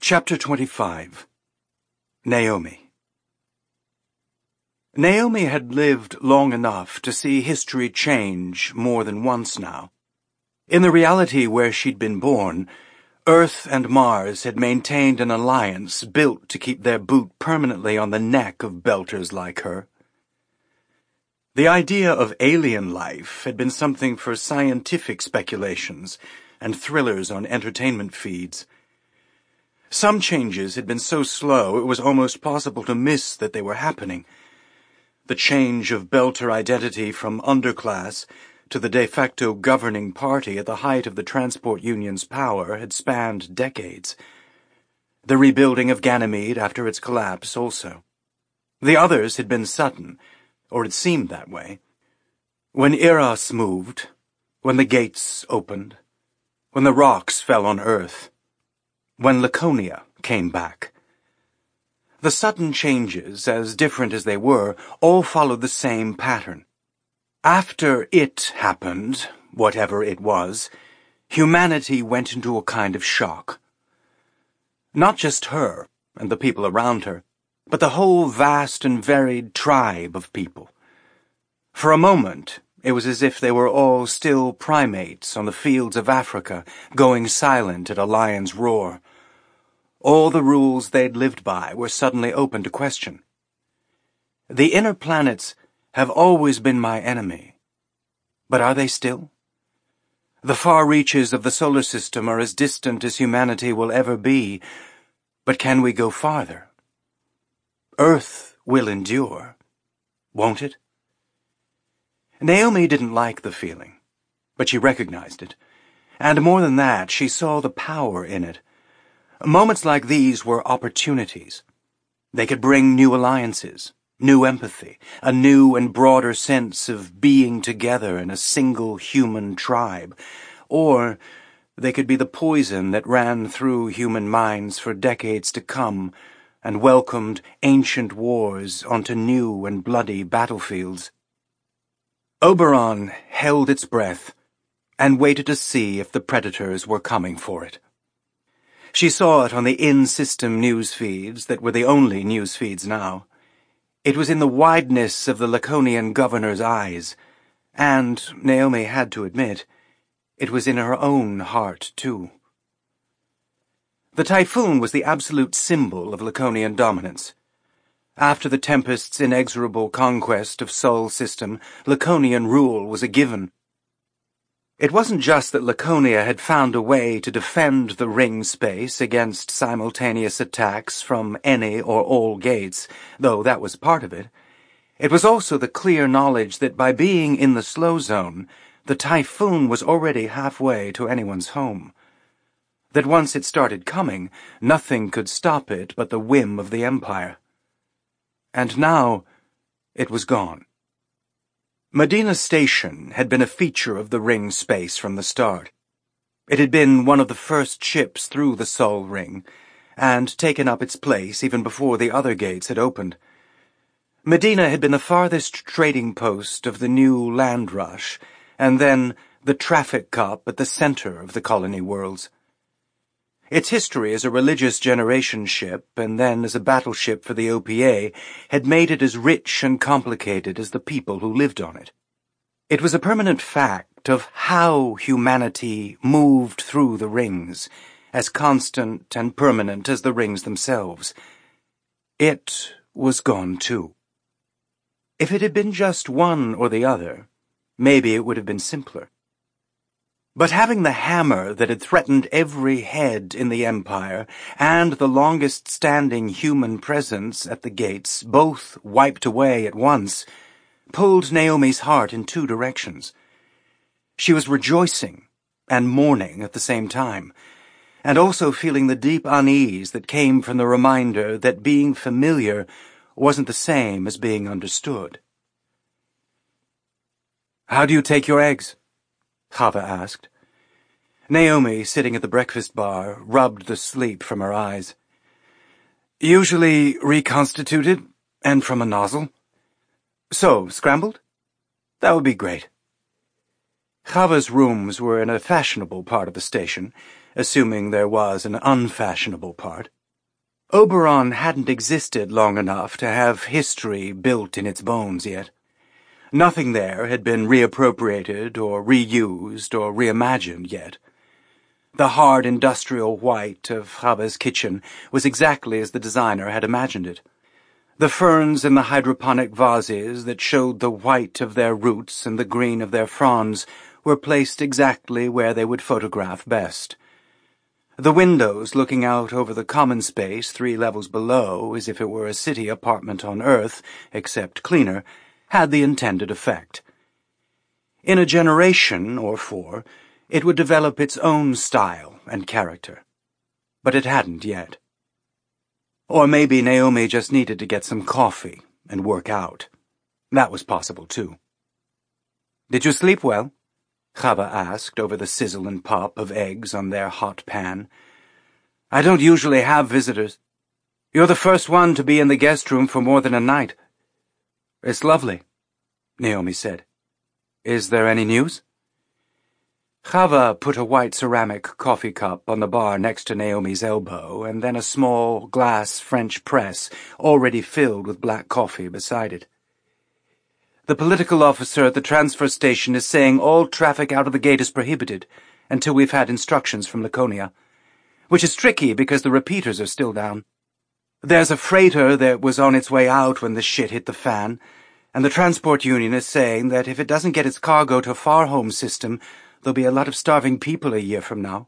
Chapter 25. Naomi. Naomi had lived long enough to see history change more than once now. In the reality where she'd been born, Earth and Mars had maintained an alliance built to keep their boot permanently on the neck of belters like her. The idea of alien life had been something for scientific speculations and thrillers on entertainment feeds. Some changes had been so slow it was almost possible to miss that they were happening. The change of belter identity from underclass to the de facto governing party at the height of the transport union's power had spanned decades. The rebuilding of Ganymede after its collapse also. The others had been sudden, or it seemed that way. When Eros moved, when the gates opened, when the rocks fell on Earth, when Laconia came back. The sudden changes, as different as they were, all followed the same pattern. After it happened, whatever it was, humanity went into a kind of shock. Not just her and the people around her, but the whole vast and varied tribe of people. For a moment, it was as if they were all still primates on the fields of Africa, going silent at a lion's roar. All the rules they'd lived by were suddenly open to question. The inner planets have always been my enemy. But are they still? The far reaches of the solar system are as distant as humanity will ever be, but can we go farther? Earth will endure, won't it? Naomi didn't like the feeling, but she recognized it. And more than that, she saw the power in it. Moments like these were opportunities. They could bring new alliances, new empathy, a new and broader sense of being together in a single human tribe. Or they could be the poison that ran through human minds for decades to come and welcomed ancient wars onto new and bloody battlefields. Oberon held its breath and waited to see if the predators were coming for it. She saw it on the in-system news feeds that were the only news feeds now. It was in the wideness of the Laconian governor's eyes, and, Naomi had to admit, it was in her own heart, too. The typhoon was the absolute symbol of Laconian dominance. After the Tempest's inexorable conquest of Sol System, Laconian rule was a given. It wasn't just that Laconia had found a way to defend the ring space against simultaneous attacks from any or all gates, though that was part of it. It was also the clear knowledge that by being in the slow zone, the typhoon was already halfway to anyone's home. That once it started coming, nothing could stop it but the whim of the Empire. And now it was gone. Medina Station had been a feature of the ring space from the start. It had been one of the first ships through the Sol Ring, and taken up its place even before the other gates had opened. Medina had been the farthest trading post of the new land rush, and then the traffic cop at the center of the colony worlds. Its history as a religious generation ship and then as a battleship for the OPA had made it as rich and complicated as the people who lived on it. It was a permanent fact of how humanity moved through the rings, as constant and permanent as the rings themselves. It was gone too. If it had been just one or the other, maybe it would have been simpler. But having the hammer that had threatened every head in the Empire and the longest-standing human presence at the gates both wiped away at once pulled Naomi's heart in two directions. She was rejoicing and mourning at the same time, and also feeling the deep unease that came from the reminder that being familiar wasn't the same as being understood. "How do you take your eggs?" Chava asked. Naomi, sitting at the breakfast bar, rubbed the sleep from her eyes. "Usually reconstituted, and from a nozzle. So, scrambled? That would be great." Chava's rooms were in a fashionable part of the station, assuming there was an unfashionable part. Oberon hadn't existed long enough to have history built in its bones yet. Nothing there had been reappropriated or reused or reimagined yet. The hard industrial white of Chava's kitchen was exactly as the designer had imagined it. The ferns in the hydroponic vases that showed the white of their roots and the green of their fronds were placed exactly where they would photograph best. The windows looking out over the common space 3 levels below, as if it were a city apartment on Earth, except cleaner, had the intended effect. In a generation or 4, it would develop its own style and character. But it hadn't yet. Or maybe Naomi just needed to get some coffee and work out. That was possible, too. "Did you sleep well?" Chava asked over the sizzle and pop of eggs on their hot pan. "I don't usually have visitors. You're the first one to be in the guest room for more than a night." "It's lovely," Naomi said. "Is there any news?" Chava put a white ceramic coffee cup on the bar next to Naomi's elbow, and then a small glass French press, already filled with black coffee, beside it. "The political officer at the transfer station is saying all traffic out of the gate is prohibited until we've had instructions from Laconia, which is tricky because the repeaters are still down. There's a freighter that was on its way out when the shit hit the fan, and the transport union is saying that if it doesn't get its cargo to a Farhome system, there'll be a lot of starving people a year from now."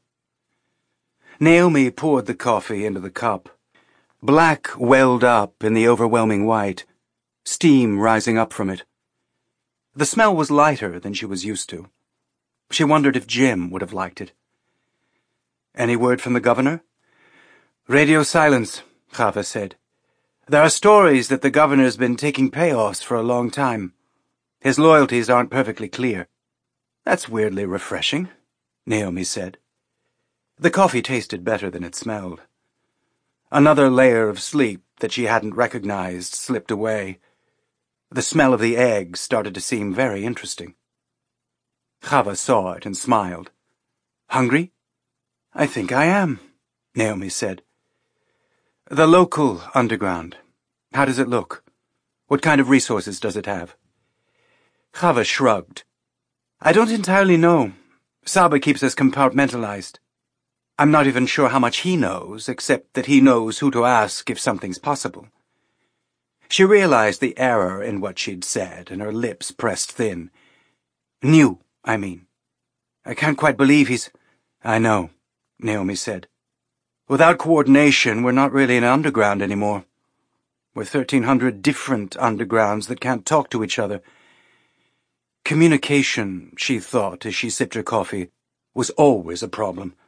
Naomi poured the coffee into the cup. Black welled up in the overwhelming white, steam rising up from it. The smell was lighter than she was used to. She wondered if Jim would have liked it. "Any word from the governor?" "Radio silence," Chava said. "There are stories that the governor's been taking payoffs for a long time. His loyalties aren't perfectly clear." "That's weirdly refreshing," Naomi said. The coffee tasted better than it smelled. Another layer of sleep that she hadn't recognized slipped away. The smell of the eggs started to seem very interesting. Chava saw it and smiled. "Hungry?" "I think I am," Naomi said. "The local underground. How does it look? What kind of resources does it have?" Chava shrugged. "I don't entirely know. Saba keeps us compartmentalized. I'm not even sure how much he knows, except that he knows who to ask if something's possible." She realized the error in what she'd said, and her lips pressed thin. "New, I mean. I can't quite believe he's—" "I know," Naomi said. "Without coordination, we're not really an underground anymore. We're 1,300 different undergrounds that can't talk to each other." Communication, she thought as she sipped her coffee, was always a problem.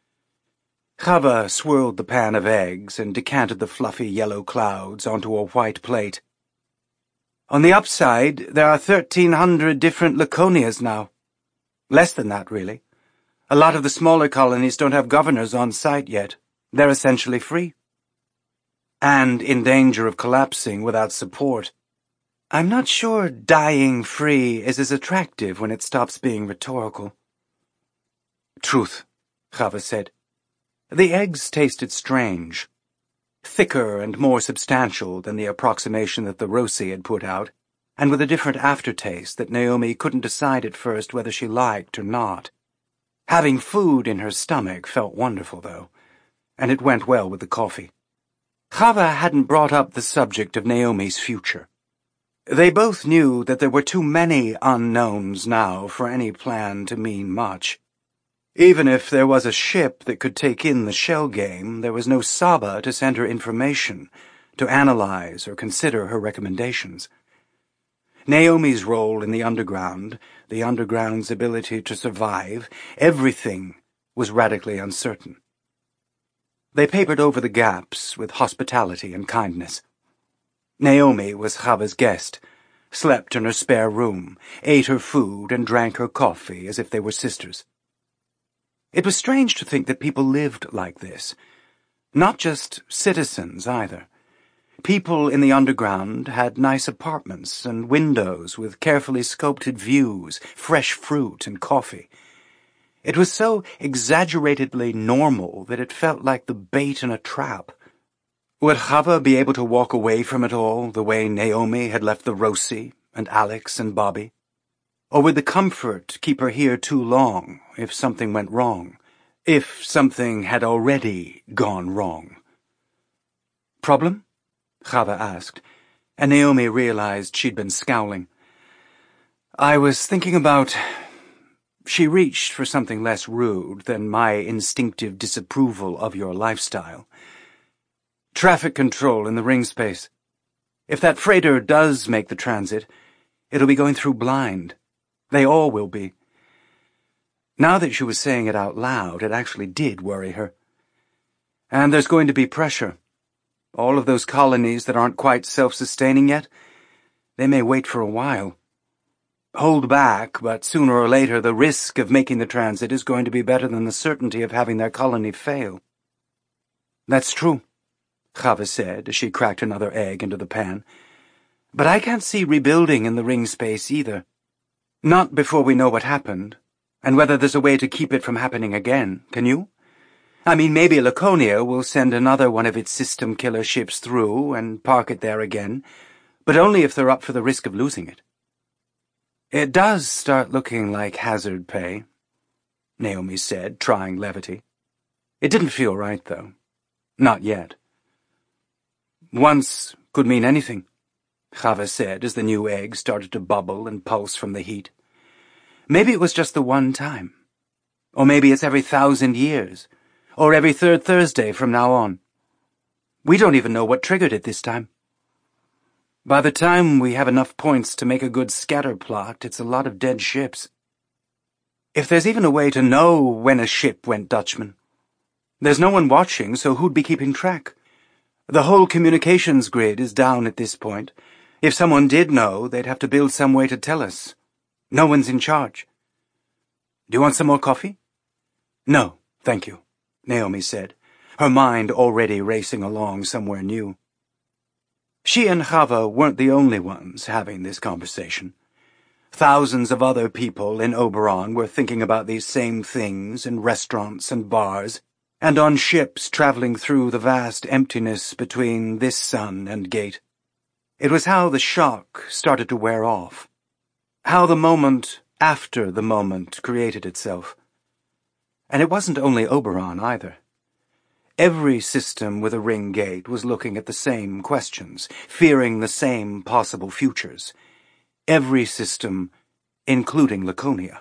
Chava swirled the pan of eggs and decanted the fluffy yellow clouds onto a white plate. "On the upside, there are 1,300 different Laconias now. Less than that, really. A lot of the smaller colonies don't have governors on site yet. They're essentially free. And in danger of collapsing without support. I'm not sure dying free is as attractive when it stops being rhetorical." "Truth," Chava said. The eggs tasted strange. Thicker and more substantial than the approximation that the Rosi had put out, and with a different aftertaste that Naomi couldn't decide at first whether she liked or not. Having food in her stomach felt wonderful, though, and it went well with the coffee. Chava hadn't brought up the subject of Naomi's future. They both knew that there were too many unknowns now for any plan to mean much. Even if there was a ship that could take in the shell game, there was no Saba to send her information, to analyze or consider her recommendations. Naomi's role in the underground's ability to survive, everything was radically uncertain. They papered over the gaps with hospitality and kindness. Naomi was Chava's guest, slept in her spare room, ate her food and drank her coffee as if they were sisters. It was strange to think that people lived like this. Not just citizens, either. People in the underground had nice apartments and windows with carefully sculpted views, fresh fruit and coffee. It was so exaggeratedly normal that it felt like the bait in a trap. Would Chava be able to walk away from it all the way Naomi had left the Rosie and Alex and Bobby? Or would the comfort keep her here too long if something went wrong? If something had already gone wrong? Problem? Chava asked, and Naomi realized she'd been scowling. I was thinking about... She reached for something less rude than my instinctive disapproval of your lifestyle. Traffic control in the ring space. If that freighter does make the transit, it'll be going through blind. They all will be. Now that she was saying it out loud, it actually did worry her. And there's going to be pressure. All of those colonies that aren't quite self-sustaining yet, they may wait for a while. Hold back, but sooner or later the risk of making the transit is going to be better than the certainty of having their colony fail. That's true, Chava said as she cracked another egg into the pan. But I can't see rebuilding in the ring space either. Not before we know what happened, and whether there's a way to keep it from happening again, can you? I mean, maybe Laconia will send another one of its system killer ships through and park it there again, but only if they're up for the risk of losing it. It does start looking like hazard pay, Naomi said, trying levity. It didn't feel right, though. Not yet. Once could mean anything, Chava said as the new egg started to bubble and pulse from the heat. Maybe it was just the one time. Or maybe it's every 1,000 years. Or every third Thursday from now on. We don't even know what triggered it this time. By the time we have enough points to make a good scatter plot, it's a lot of dead ships. If there's even a way to know when a ship went Dutchman. There's no one watching, so who'd be keeping track? The whole communications grid is down at this point. If someone did know, they'd have to build some way to tell us. No one's in charge. Do you want some more coffee? No, thank you, Naomi said, her mind already racing along somewhere new. She and Chava weren't the only ones having this conversation. Thousands of other people in Oberon were thinking about these same things in restaurants and bars, and on ships traveling through the vast emptiness between this sun and gate. It was how the shock started to wear off. How the moment after the moment created itself. And it wasn't only Oberon either. Every system with a ring gate was looking at the same questions, fearing the same possible futures. Every system, including Laconia.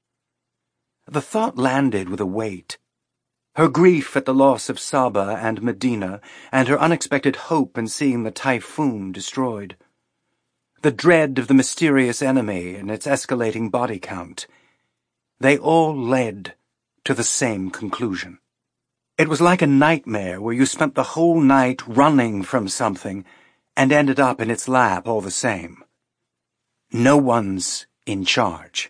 The thought landed with a weight. Her grief at the loss of Saba and Medina, and her unexpected hope in seeing the Typhoon destroyed. The dread of the mysterious enemy and its escalating body count. They all led to the same conclusion. It was like a nightmare where you spent the whole night running from something and ended up in its lap all the same. No one's in charge.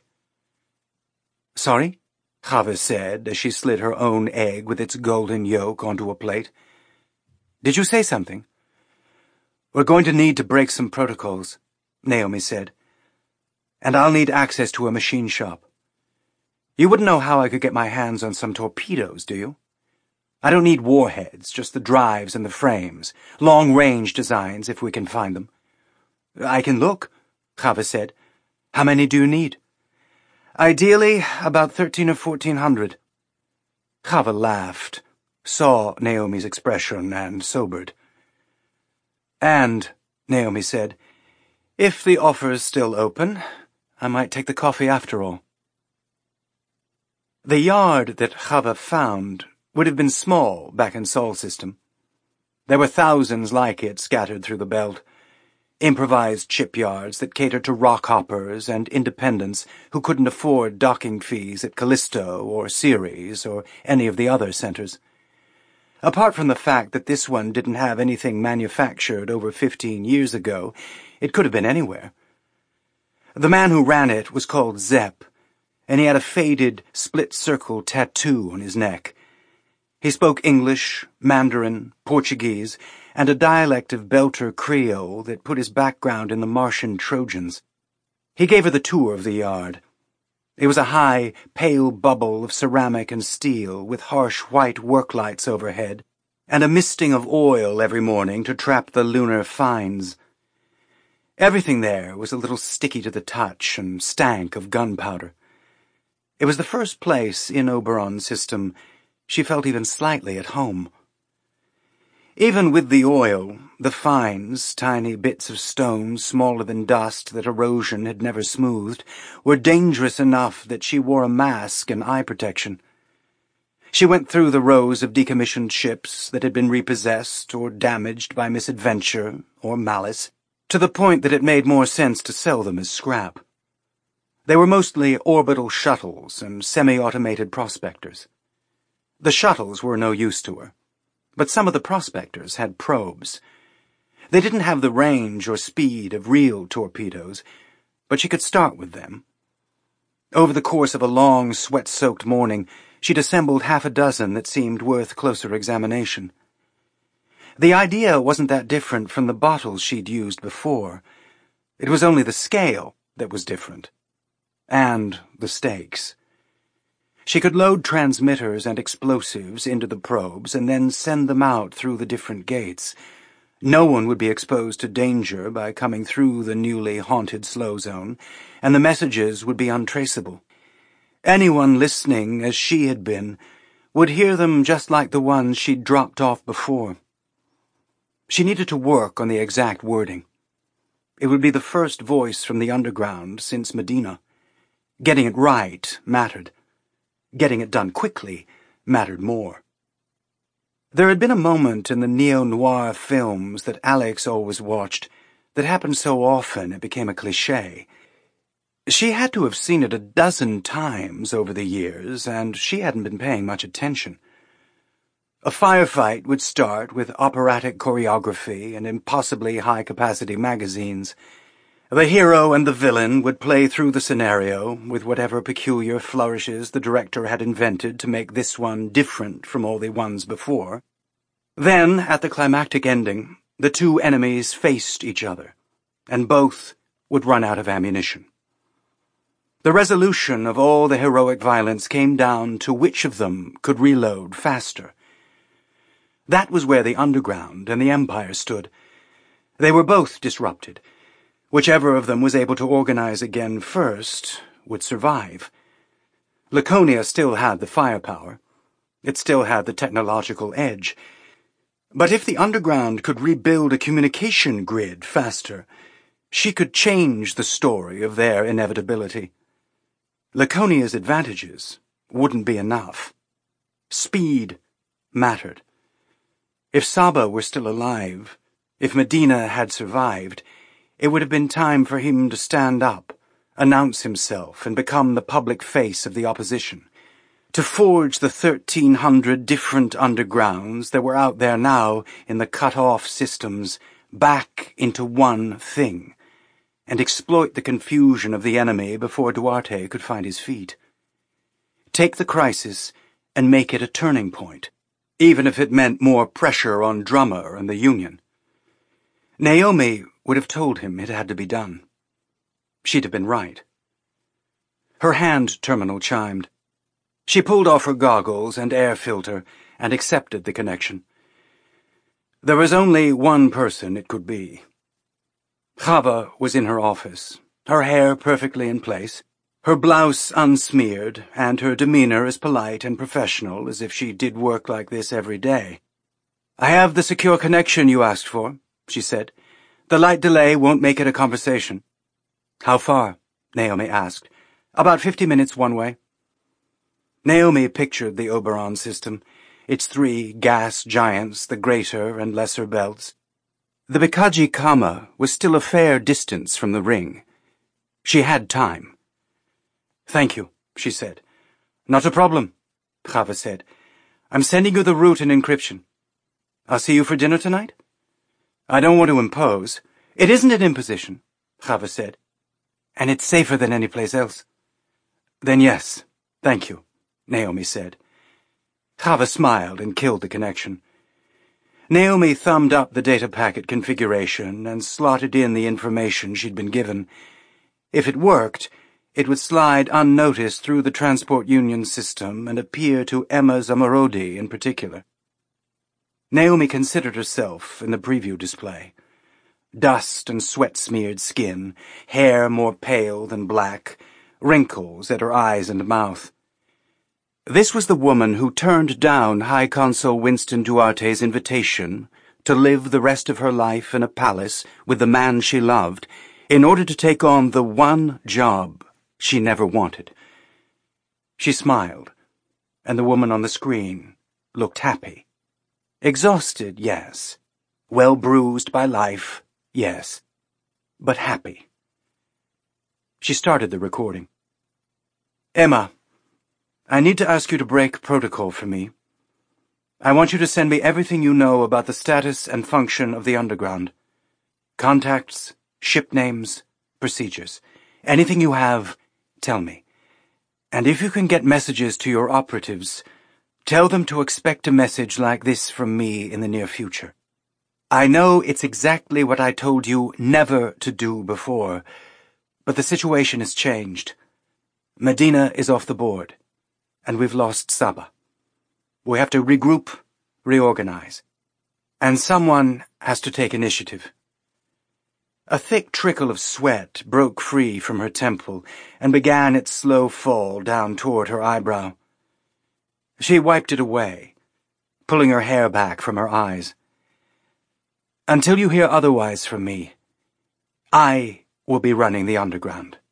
Sorry? Chava said as she slid her own egg with its golden yolk onto a plate. Did you say something? We're going to need to break some protocols, Naomi said. And I'll need access to a machine shop. You wouldn't know how I could get my hands on some torpedoes, do you? I don't need warheads, just the drives and the frames. Long-range designs, if we can find them. I can look, Chava said. How many do you need? Ideally, about 1,300 or 1,400. Chava laughed, saw Naomi's expression, and sobered. And, Naomi said, if the offer's still open, I might take the coffee after all. The yard that Chava found would have been small back in Sol System. There were thousands like it scattered through the belt, improvised shipyards that catered to rock-hoppers and independents who couldn't afford docking fees at Callisto or Ceres or any of the other centers. Apart from the fact that this one didn't have anything manufactured over 15 years ago, it could have been anywhere. The man who ran it was called Zepp, and he had a faded split-circle tattoo on his neck. He spoke English, Mandarin, Portuguese, and a dialect of Belter Creole that put his background in the Martian Trojans. He gave her the tour of the yard. It was a high, pale bubble of ceramic and steel with harsh white work lights overhead, and a misting of oil every morning to trap the lunar fines. Everything there was a little sticky to the touch and stank of gunpowder. It was the first place in Oberon's system she felt even slightly at home. Even with the oil, the fines, tiny bits of stone smaller than dust that erosion had never smoothed, were dangerous enough that she wore a mask and eye protection. She went through the rows of decommissioned ships that had been repossessed or damaged by misadventure or malice, to the point that it made more sense to sell them as scrap. They were mostly orbital shuttles and semi-automated prospectors. The shuttles were no use to her, but some of the prospectors had probes. They didn't have the range or speed of real torpedoes, but she could start with them. Over the course of a long, sweat-soaked morning, she'd assembled half a dozen that seemed worth closer examination. The idea wasn't that different from the bottles she'd used before. It was only the scale that was different. And the stakes. She could load transmitters and explosives into the probes and then send them out through the different gates. No one would be exposed to danger by coming through the newly haunted slow zone, and the messages would be untraceable. Anyone listening, as she had been, would hear them just like the ones she'd dropped off before. She needed to work on the exact wording. It would be the first voice from the underground since Medina. Getting it right mattered. Getting it done quickly mattered more. There had been a moment in the neo-noir films that Alex always watched that happened so often it became a cliché. She had to have seen it a dozen times over the years, and she hadn't been paying much attention. A firefight would start with operatic choreography and impossibly high-capacity magazines. The hero and the villain would play through the scenario with whatever peculiar flourishes the director had invented to make this one different from all the ones before. Then, at the climactic ending, the two enemies faced each other, and both would run out of ammunition. The resolution of all the heroic violence came down to which of them could reload faster. That was where the Underground and the Empire stood. They were both disrupted. Whichever of them was able to organize again first would survive. Laconia still had the firepower. It still had the technological edge. But if the Underground could rebuild a communication grid faster, she could change the story of their inevitability. Laconia's advantages wouldn't be enough. Speed mattered. If Saba were still alive, if Medina had survived, it would have been time for him to stand up, announce himself, and become the public face of the opposition, to forge the 1,300 different undergrounds that were out there now in the cut-off systems back into one thing, and exploit the confusion of the enemy before Duarte could find his feet. Take the crisis and make it a turning point, even if it meant more pressure on Drummer and the Union. Naomi would have told him it had to be done. She'd have been right. Her hand terminal chimed. She pulled off her goggles and air filter and accepted the connection. There was only one person it could be. Chava was in her office, her hair perfectly in place, her blouse unsmeared, and her demeanor as polite and professional as if she did work like this every day. "I have the secure connection you asked for," she said. "The light delay won't make it a conversation." "How far?" Naomi asked. "About 50 minutes one way." Naomi pictured the Oberon system, its 3 gas giants, the greater and lesser belts. The Bikaji Kama was still a fair distance from the ring. She had time. "Thank you," she said. "Not a problem," Chava said. "I'm sending you the route and encryption. I'll see you for dinner tonight?" "I don't want to impose." "It isn't an imposition," Chava said. "And it's safer than any place else." "Then yes, thank you," Naomi said. Chava smiled and killed the connection. Naomi thumbed up the data packet configuration and slotted in the information she'd been given. If it worked, It would slide unnoticed through the Transport Union system and appear to Emma Zamarodi in particular. Naomi considered herself in the preview display. Dust and sweat-smeared skin, hair more pale than black, wrinkles at her eyes and mouth. This was the woman who turned down High Consul Winston Duarte's invitation to live the rest of her life in a palace with the man she loved in order to take on the one job she never wanted. She smiled, and the woman on the screen looked happy. Exhausted, yes. Well bruised by life, yes. But happy. She started the recording. Emma, I need to ask you to break protocol for me. I want you to send me everything you know about the status and function of the Underground. Contacts, ship names, procedures. Anything you have, tell me. And if you can get messages to your operatives, tell them to expect a message like this from me in the near future. I know it's exactly what I told you never to do before, but the situation has changed. Medina is off the board, and we've lost Saba. We have to regroup, reorganize, and someone has to take initiative. A thick trickle of sweat broke free from her temple and began its slow fall down toward her eyebrow. She wiped it away, pulling her hair back from her eyes. Until you hear otherwise from me, I will be running the Underground.